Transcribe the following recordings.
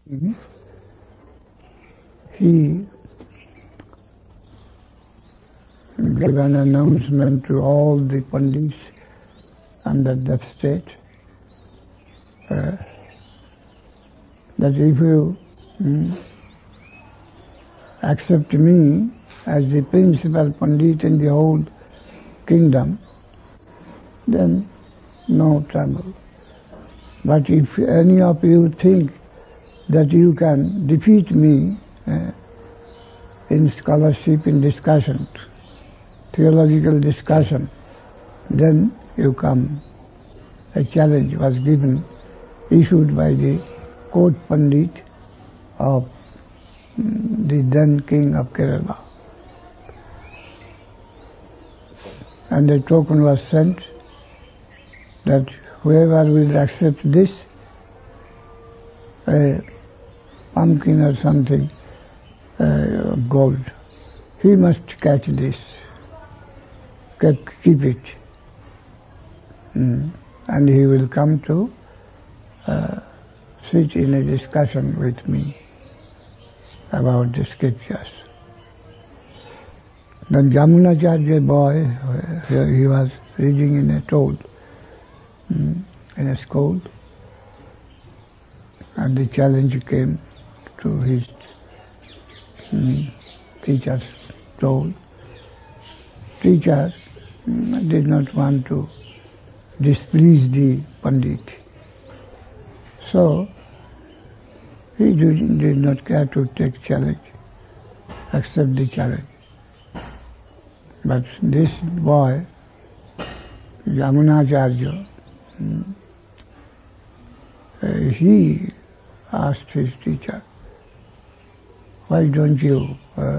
he gave an announcement to all the Pandits under that state that if you accept me as the principal Pandit in the whole kingdom, then no trouble. But if any of you think that you can defeat me in scholarship, in discussion, theological discussion, then you come. A challenge was issued by the court Pandit of the then king of Kerala. And a token was sent that whoever will accept this, a pumpkin or something, gold, he must catch this, keep it, and he will come to sit in a discussion with me about the scriptures. Then Yamunacharya boy, he was reading in a school, and the challenge came to his teacher's told. Teacher did not want to displease the Pandit, so he did not care to take challenge, accept the challenge. But this boy, Yamunacharya, he asked his teacher, why don't you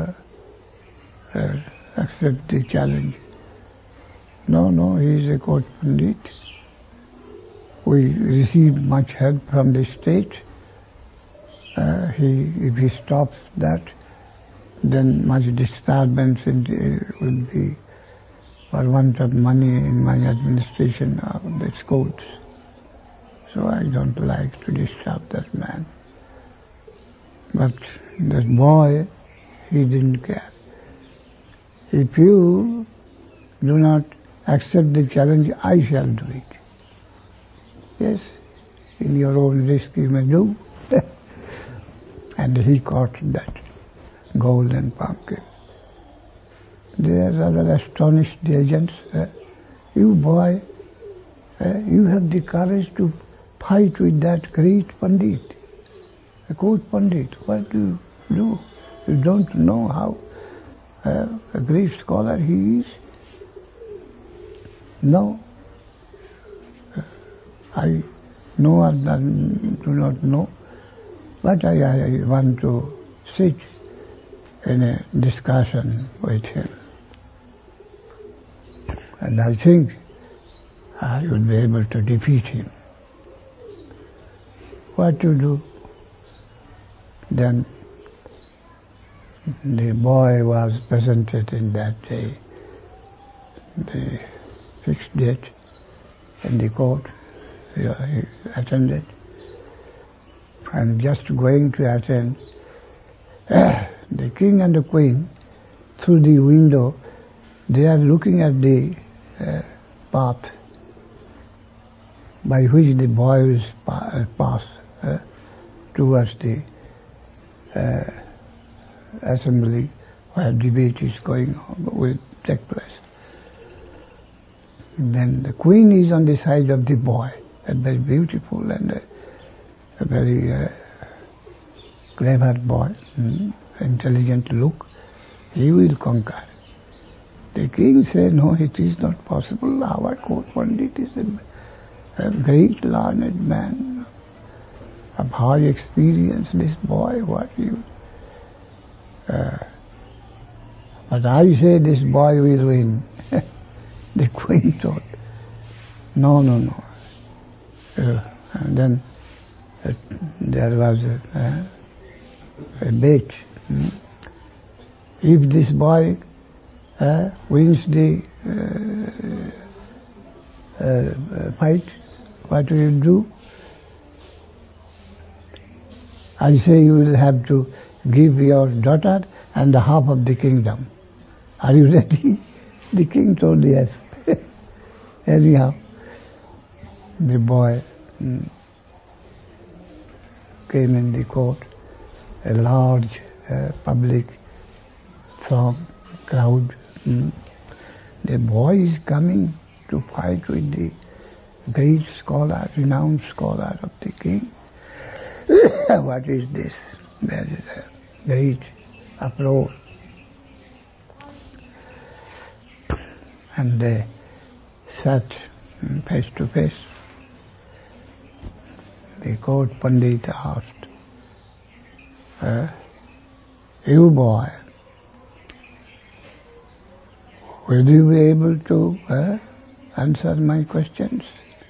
accept the challenge? No, he is a court Pandit. We receive much help from the state. If he stops that, then much disturbance will be for want of money in my administration of the schools. So I don't like to disturb that man. But that boy, he didn't care. If you do not accept the challenge, I shall do it. Yes, in your own risk you may do. And he caught that golden pumpkin. They are rather astonished, the agents. You boy, you have the courage to fight with that great Pandit, a court Pandit. What do you do? You don't know how a great scholar he is? No. I know or do not know, but I want to sit in a discussion with him. And I think I will be able to defeat him. What to do? Then the boy was presented in that day, the fixed date in the court. He attended, and just going to attend, the king and the queen, through the window, they are looking at the path by which the boy will pass towards the assembly where debate is going on, will take place. And then the queen is on the side of the boy, a very beautiful and a very clever boy, intelligent look. He will conquer. The king said, no, it is not possible. Our court Pandit is a great learned man of high experience. This boy, what you... but I say this boy will win. The queen thought, no. And then there was a bet. If this boy wins the fight, what will you do? I say you will have to give your daughter and the half of the kingdom. Are you ready? The king told yes. Anyhow, the boy came in the court, a large public crowd. The boy is coming to fight with the great scholar, renowned scholar of the king. What is this? There is a great uproar. And they sat face to face. The court Pandit asked, you boy, will you be able to answer my questions?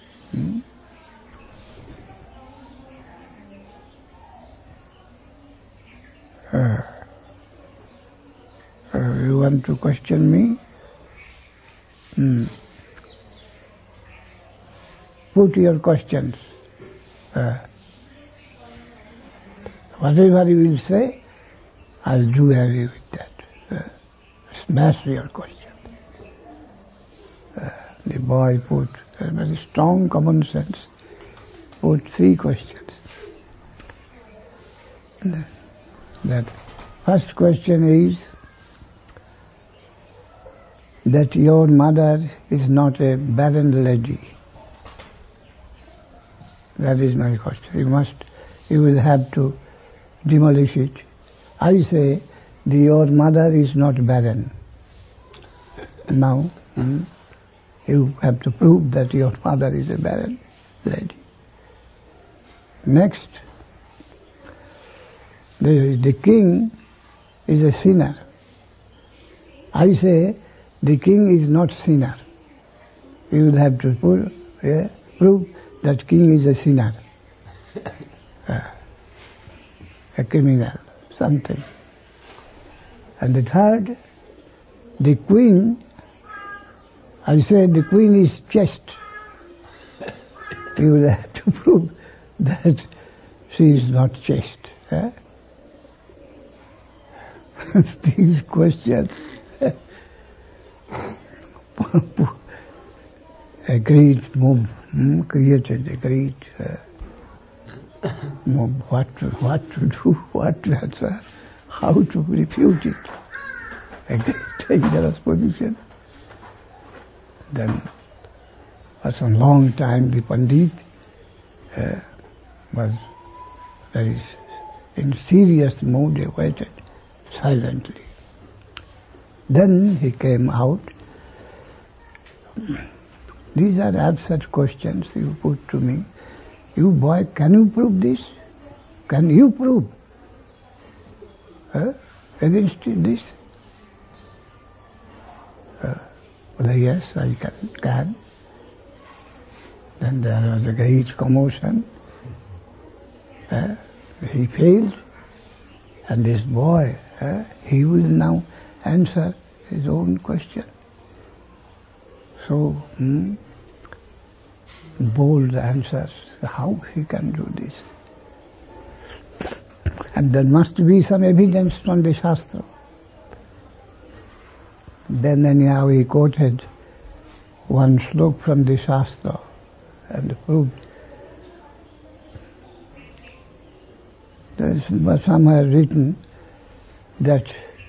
You want to question me? Put your questions. Whatever you will say, I'll do away with that. Smash your question. The boy put a very strong common sense, put 3 questions. That first question is that your mother is not a barren lady. That is my question. You will have to demolish it. I say, your mother is not barren. Now, you have to prove that your mother is a barren lady. Next, the king is a sinner. I say, the king is not sinner. You will have to prove that king is a sinner, a criminal, something. And the third, the queen, I say the queen is chaste. You will have to prove that she is not chaste. These questions a great mob created a great mob. What to do, what to answer, how to refute it. A great dangerous position. Then, for some long time, the Pandit was very in serious mood. He waited silently. Then he came out. These are absurd questions you put to me. You boy, can you prove this? Can you prove against this? Well, yes, I can. Then there was a great commotion. He failed. And this boy, he will now answer his own question. So, bold answers, how he can do this. And there must be some evidence from the Shastra. Then anyhow he quoted one slok from the Shastra and proved. There is somewhere written that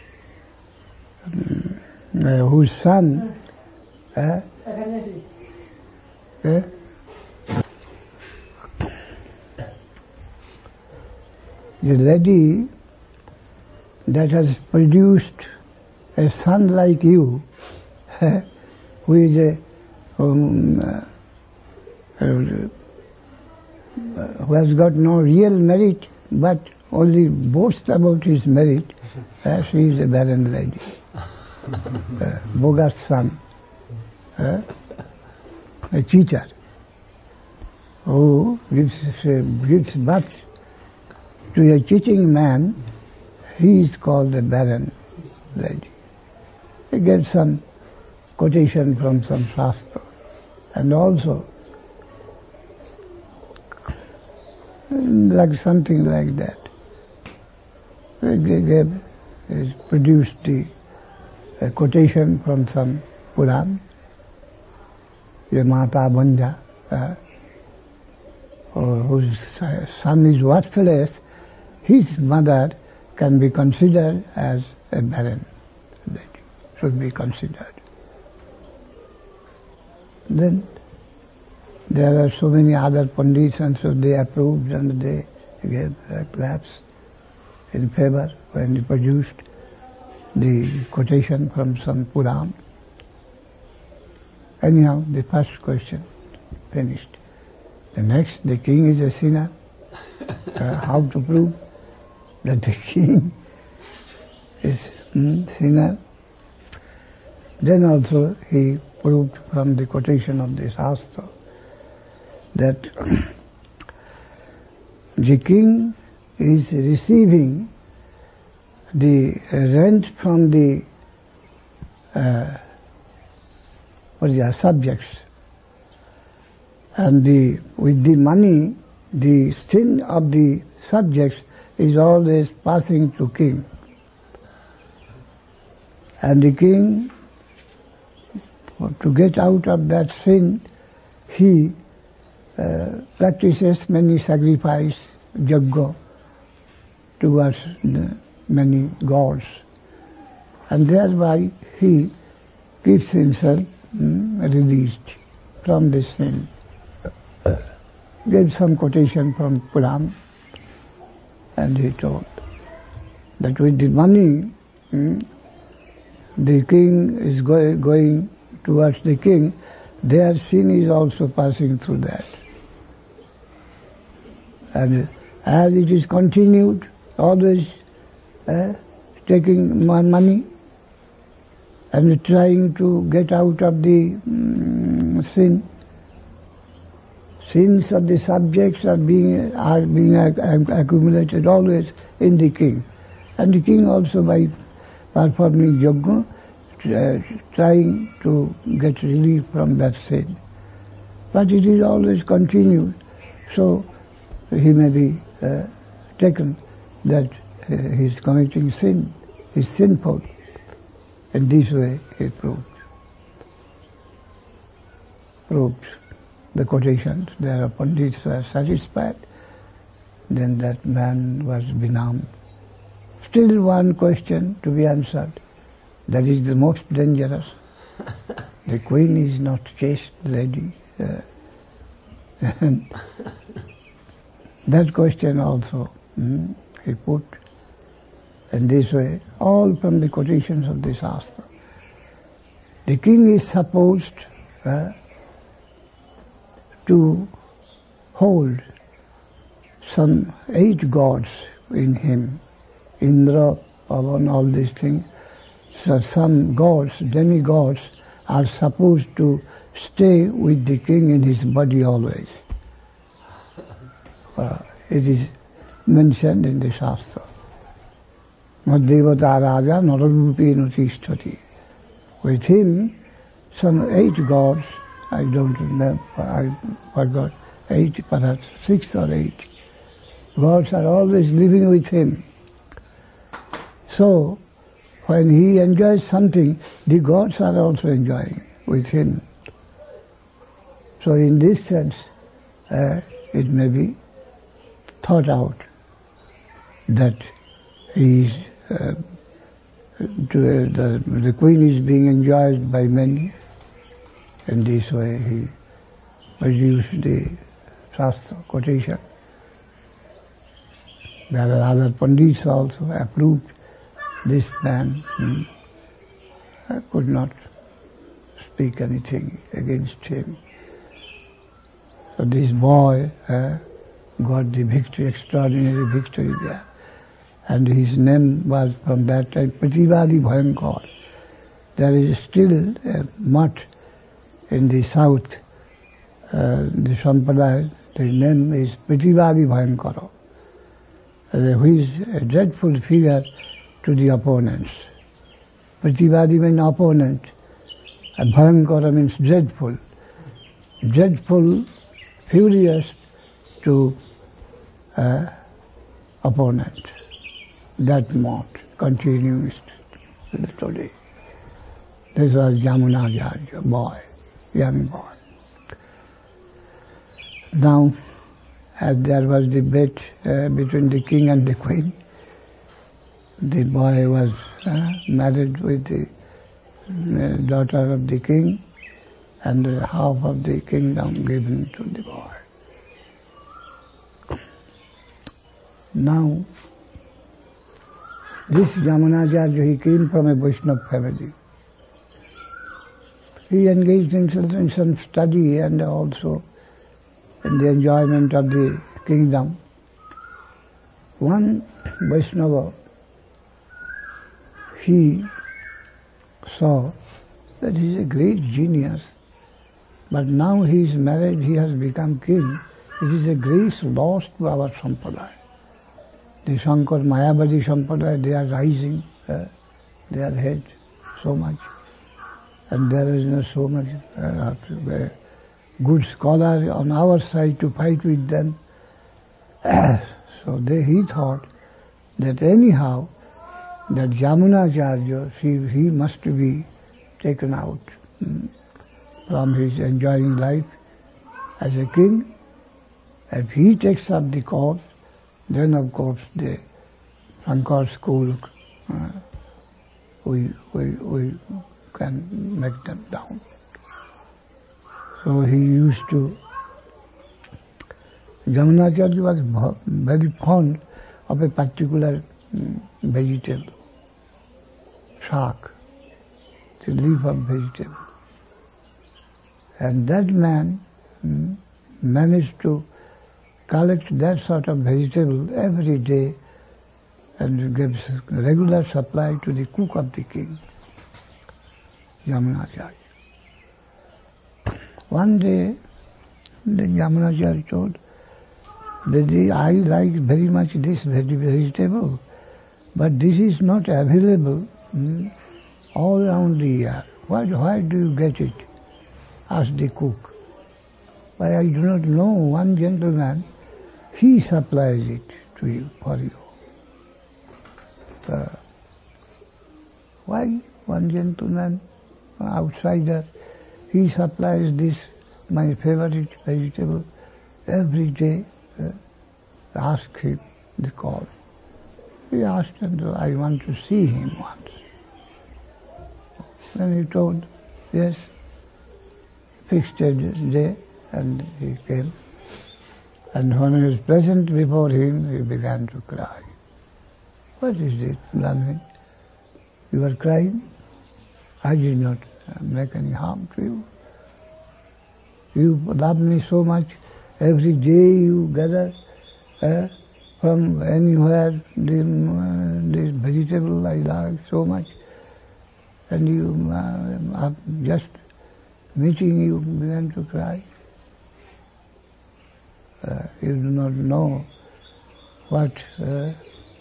whose son the lady that has produced a son like you, who is who has got no real merit, but only boasts about his merit, she is a barren lady, bogus son, a cheater, who gives birth to a cheating man. He is called a barren lady. He gets some quotation from some Shastra, and also like something like that. produced the quotation from some Puran, Mata Banja, whose son is worthless, his mother can be considered as a barren. That should be considered. Then there are so many other Pandits, and so they approved and they gave claps in favor when he produced the quotation from some Puran. Anyhow, the first question finished. The next, the king is a sinner. How to prove that the king is sinner? Then also he proved from the quotation of the Shastra that the king is receiving the rent from the subjects, and with the money, the sin of the subjects is always passing to king, and the king, to get out of that sin, he practices many sacrifice, yajna, towards many gods, and thereby he keeps himself released from this sin. Gave some quotation from Puran, and he told that with the money, the king is going towards the king, their sin is also passing through that. And as it is continued, always taking more money and trying to get out of the sin. Sins of the subjects are being accumulated always in the king. And the king also, by performing yajna, trying to get relief from that sin. But it is always continued, so he may be taken that he is committing sin, he is sinful. In this way he proved the quotations. There are Pandits were satisfied, then that man was benam. Still one question to be answered. That is the most dangerous. The queen is not chaste lady. That question also he put in this way, all from the quotations of the Shastra. The king is supposed to hold some 8 gods in him, Indra, Pavan, all these things. So some gods, demigods, are supposed to stay with the king in his body always. It is mentioned in the Shastra. Madhyavata Raja Nararupena Tishtati. With him, some 8 gods, I don't remember, I forgot, 8, perhaps 6 or 8 gods are always living with him. So, when he enjoys something, the gods are also enjoying with him. So in this sense, it may be thought out that he is, the queen is being enjoyed by many. In this way he produced the Shastra quotation. There are other Pandits also approved this man. I could not speak anything against him. So this boy got the victory, extraordinary victory there. And his name was from that time Prativadi Bhayankar. There is still a mutt in the south, the Sampradaya, the name is Prativadi Bhayankara, who is a dreadful figure to the opponents. Prativadi means opponent, and Bhayankara means dreadful. Dreadful, furious to opponent. that mode continues today. This was Yamunacharya, boy, young boy. Now, as there was debate between the king and the queen, the boy was married with the daughter of the king, and half of the kingdom given to the boy. Now, this Yamunacharya, he came from a Vaishnava family. He engaged himself in some study and also in the enjoyment of the kingdom. One Vaishnava, he saw that he is a great genius, but now he is married, he has become king. It is a grace lost to our Sampradaya. The Shankar Mayavadi Sampradaya, they are rising, they are ahead so much. And there is so much good scholar on our side to fight with them. So he thought that anyhow, that Yamunacharya, he must be taken out from his enjoying life as a king. If he takes up the cause, then of course the Shankar school, we can make them down. So he used to, Yamunacharya was very fond of a particular vegetable, shak, the leaf of vegetable. And that man managed to collect that sort of vegetable every day and gives regular supply to the cook of the king, Yamunacharya. One day, the Yamunacharya told that I like very much this vegetable, but this is not available all around the year. Why do you get it? Asked the cook. But I do not know. One gentleman, he supplies it to you, for you. Why? One gentleman, outsider, he supplies this, my favorite vegetable, every day. Ask him the call. He asked him, I want to see him once. Then he told, yes, fixed a day, and he came. And when he was present before him, he began to cry. What is it, Brahmin? You are crying? I did not make any harm to you. You love me so much. Every day you gather from anywhere this vegetable I like so much. And you just meeting you began to cry. You do not know what the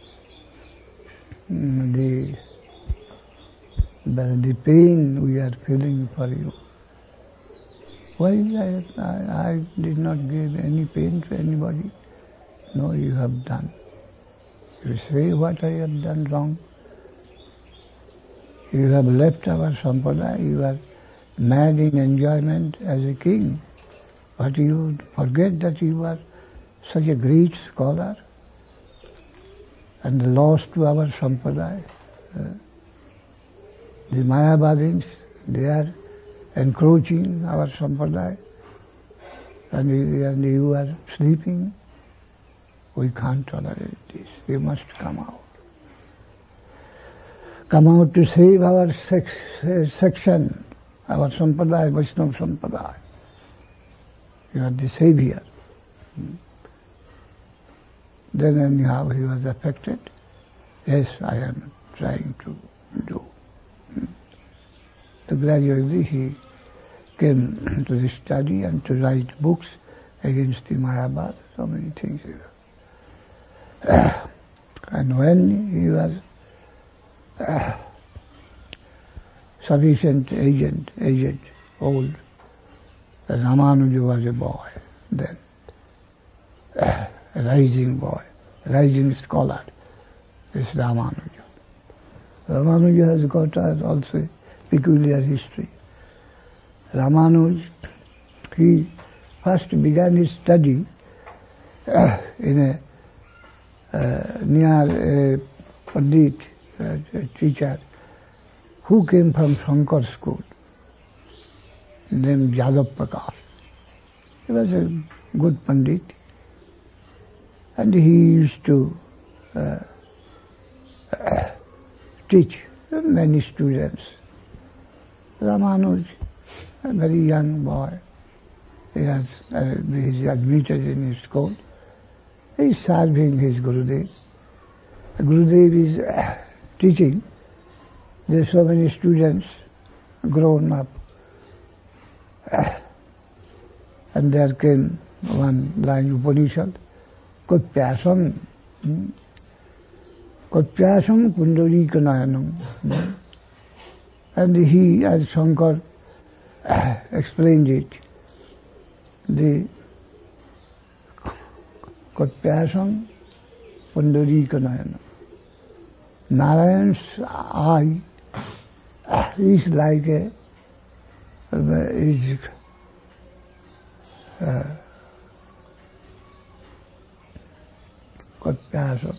pain we are feeling for you. Why I did not give any pain to anybody? No, you have done. You say what I have done wrong. You have left our sampradaya. You are mad in enjoyment as a king. But you forget that you are such a great scholar and lost to our sampradaya. The Mayavadins, they are encroaching our sampradaya, and you are sleeping. We can't tolerate this. You must come out. Come out to save our section, our sampradaya, Vaishnava sampradaya. You are the savior. Then anyhow he was affected. Yes, I am trying to do. So gradually he came to the study and to write books against the Mayavad, so many things. And when he was sufficient aged, old, Ramanuja was a boy then, a rising boy, rising scholar, a is Ramanuja. Ramanuja has got also peculiar history. Ramanuja, he first began his study in near a Pandit, a teacher, who came from Shankar school, named Yadav Prakash. He was a good Pandit, and he used to teach many students. Ramanuj, a very young boy, he is admitted in his school. He is serving his Gurudev. Gurudev is teaching. There are so many students grown up. And there came one line Upanishad, Kotpyasam Pundarikanayanam. And he, as Shankar explained it, the Kotpyasam Pundarikanayanam. Narayan's eye is like a Kotpyasam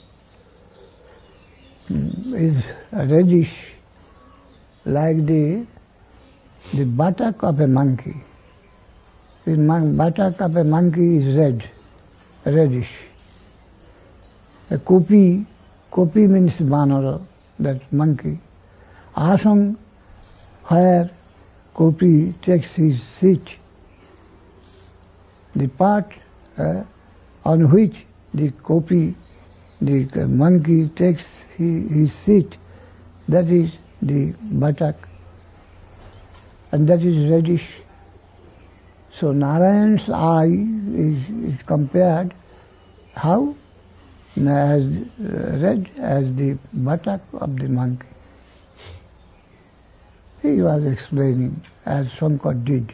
is reddish like the buttock of a monkey. The buttock of a monkey is reddish. A kopi means Vanara, that monkey. Asam, where kopi takes his seat. The part on which the kopi, the monkey takes his seat, that is the buttock, and that is reddish. So Narayan's eye is compared how? As red as the buttock of the monkey. He was explaining as Shankar did.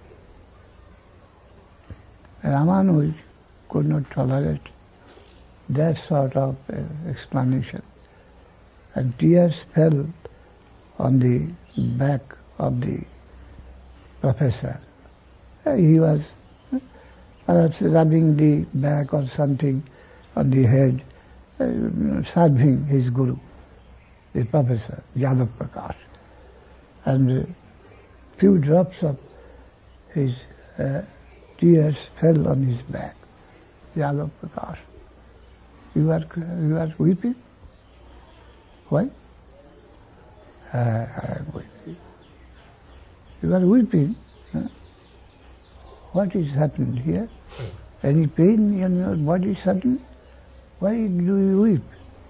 Ramanuj could not tolerate that sort of explanation, and tears fell on the back of the professor. He was perhaps rubbing the back or something on the head, serving his guru, the professor, Yadav Prakash. And few drops of his tears fell on his back. Yadav Prakash, you are weeping? Why? I am weeping. You are weeping? Huh? What is happening here? Any pain in your body sudden? Why do you weep?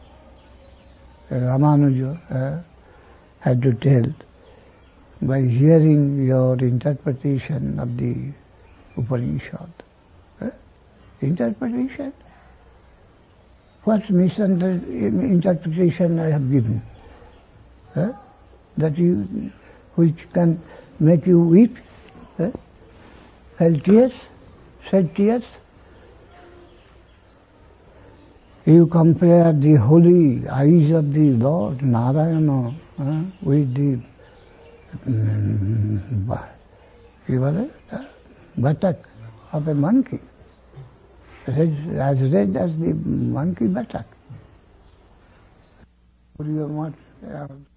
Ramanuja had to tell, by hearing your interpretation of the Upanishad. Interpretation? What misinterpretation I have given? That which can make you weep? Felt tears? Shed tears? You compare the holy eyes of the Lord Narayana with the buttock of a monkey, as red as the monkey buttock. What do you want?